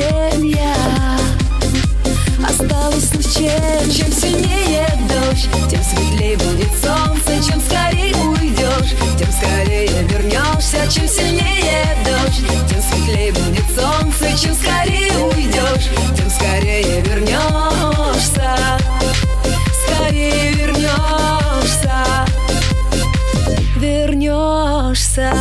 чем я. Осталось ни с чем. Чем сильнее дождь, тем светлее будет солнце. Чем скорее уйдешь, тем скорее вернешься. Чем сильнее дождь, тем светлее будет солнце. Чем скорее уйдешь, тем скорее вернешься. Скорее вернешься. Вернешься.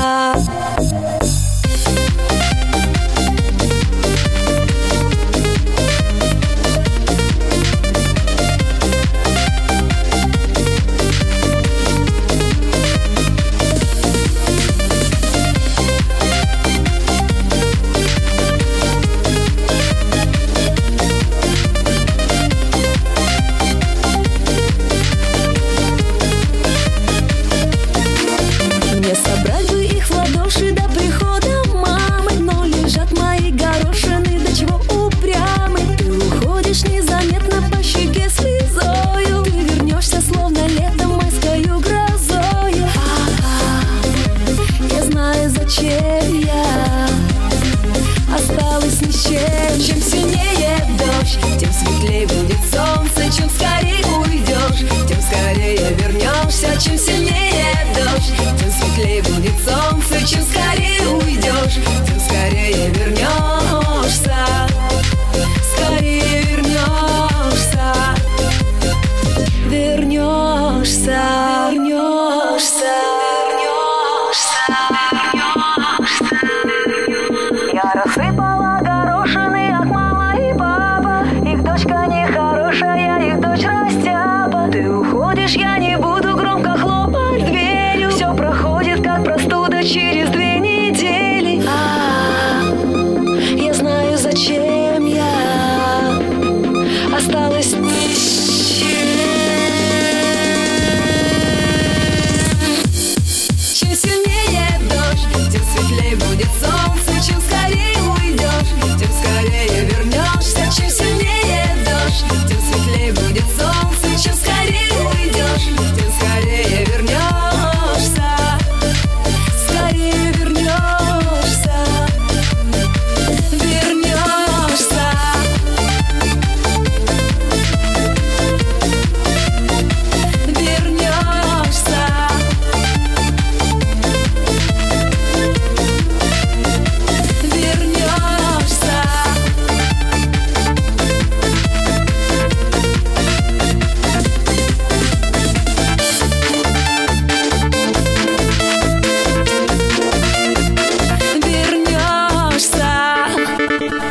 Собрать бы их в ладоши до прихода мамы, но лежат мои горошины, до чего упрямы. Ты уходишь незаметно по щеке слезою. Ты вернешься словно летом майскою грозою. Я знаю, зачем я. Осталось ни с чем. Чем сильнее дождь, тем светлее будет солнце. Чем скорее уйдешь, тем скорее вернешься. Чем сильнее дождь, тем светлее будет солнце. Чем скорее уйдешь, тем скорее вернешься.